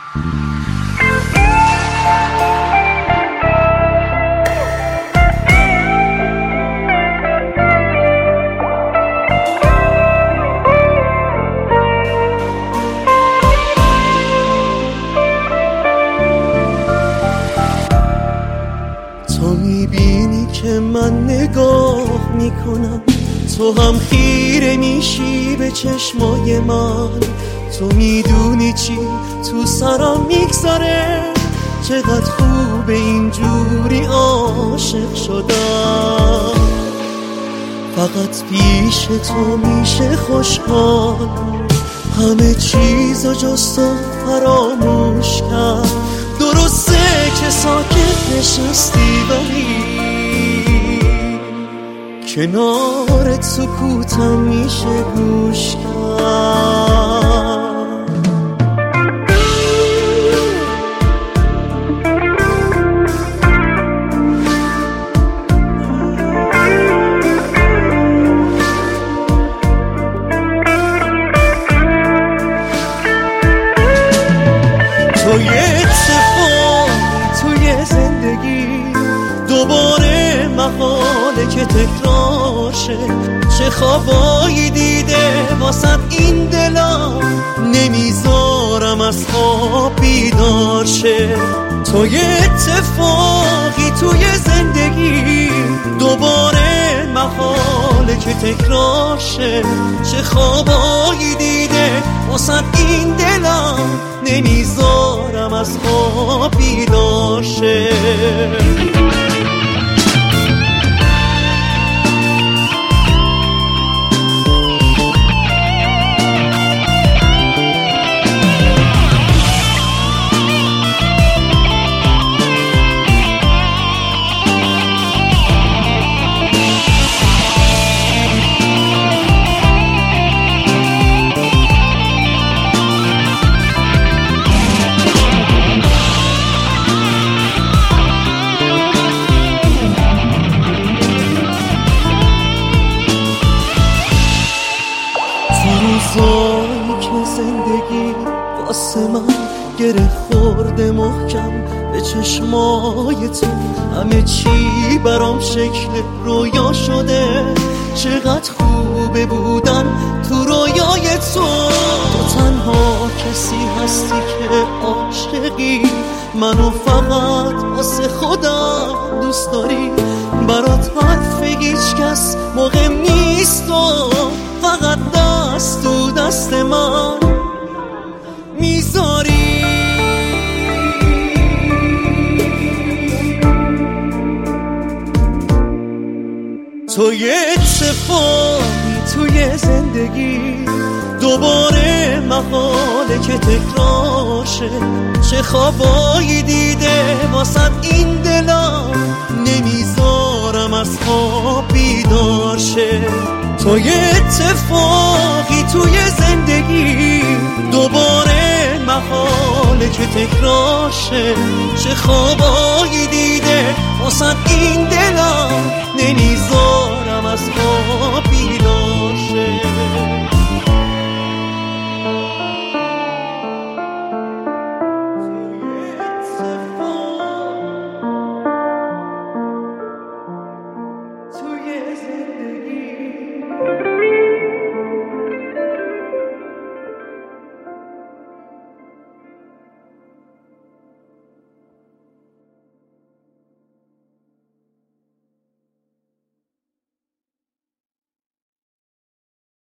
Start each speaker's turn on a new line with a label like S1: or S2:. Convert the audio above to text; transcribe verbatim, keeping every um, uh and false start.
S1: تو میبینی که من نگاه میکنم، تو هم خیره میشی به چشمای من. تو میدونی چی تو سرم میگذره، چقدر خوبه اینجوری عاشق شدم. فقط پیش تو میشه خوشحال، همه چیزو جز تو فراموش کرد. درسته که ساکت نشستی ولی کنارت سکوتم میشه گوش کرد. توی اتفاقی توی زندگی دوباره محاله که تکراشه. چه خوابایی دیده واسد این دلم، نمیذارم از خواب بیدار شه. توی اتفاقی توی زندگی دوباره محاله که تکراشه. چه خوابایی دیده واسد این دلم، نمیذارم از خواب بیدار شه. روزایی که زندگی واسه من گره خورده محکم به چشمای تو، همه چی برام شکل رویا شده. چقدر خوبه بودن تو رویای تو. تو تنها کسی هستی که عاشقی، منو فقط واسه خودم دوست داری. برات حرف هیچ کس مهم نیست و فقط دست تو دست من میذاری. توی اتفاقی توی زندگی دوباره محاله که تکراشه. چه خوابایی دیده واسد این دلم، نمیذارم از خواب بیدار شه. توی اتفاقی توی زندگی دوباره محاله که تکراشه. چه خوابایی دیده واسد این دلم، نمیذارم از خواب